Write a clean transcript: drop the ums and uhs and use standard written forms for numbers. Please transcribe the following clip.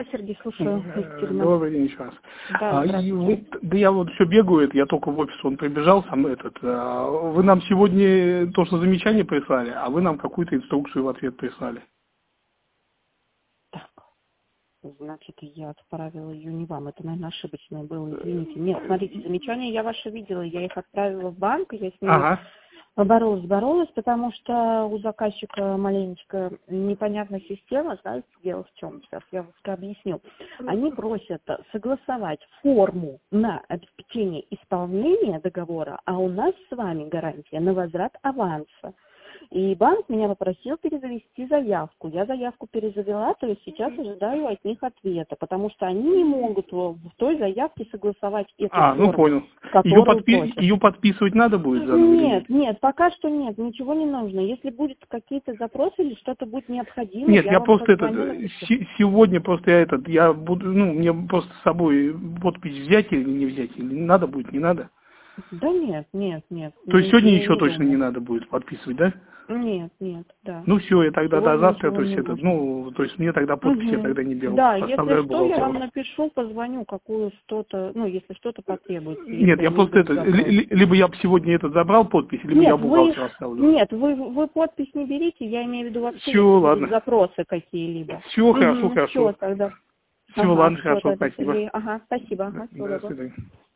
Сергей, слушаю. Добрый день еще раз. Да, Да я вот все бегаю, я только в офис, он прибежал, сам вы нам сегодня то, что замечание прислали, а вы нам какую-то инструкцию в ответ прислали. так, значит, я отправила ее не вам. Это, наверное, ошибочное было, извините. Нет, смотрите, замечания я ваши видела, я их отправила в банк, я с ними боролась, потому что у заказчика маленечко непонятная система, знаете, дело в чем, сейчас я вам объясню. Они просят согласовать форму на обеспечение исполнения договора, а у нас с вами гарантия на возврат аванса. И банк меня попросил перезавести заявку. Я заявку перезавела, то есть сейчас ожидаю от них ответа, потому что они не могут в той заявке согласовать эту форму. Ну понял. Которую просят. Ее подписывать надо будет заново? Нет, пока что нет, ничего не нужно. Если будут какие-то запросы или что-то будет необходимо, Нет, я я вам просто позвоню, сегодня просто я буду, мне просто с собой подпись взять или не взять, или надо будет, не надо? Да нет. То есть сегодня еще не точно думаю. не надо будет подписывать, да? Нет, да. Ну все, я тогда до Сегодня завтра, ничего то есть не нужно. то есть мне тогда подпись я тогда не беру. Да, Оставляю если что, я вам бухгалтеру. напишу, позвоню, какую что-то, если что-то потребуется. Нет, Если я они просто будут запрос. либо я бы сегодня забрал подпись, либо я бухгалтеру оставлю. Нет, вы подпись не берите, я имею в виду вообще, Все, если будут ладно. запросы какие-либо. Все, хорошо. Все тогда. Все, ладно, Все хорошо, тогда, спасибо. Сергей. Спасибо. Всего До доброго. свидания.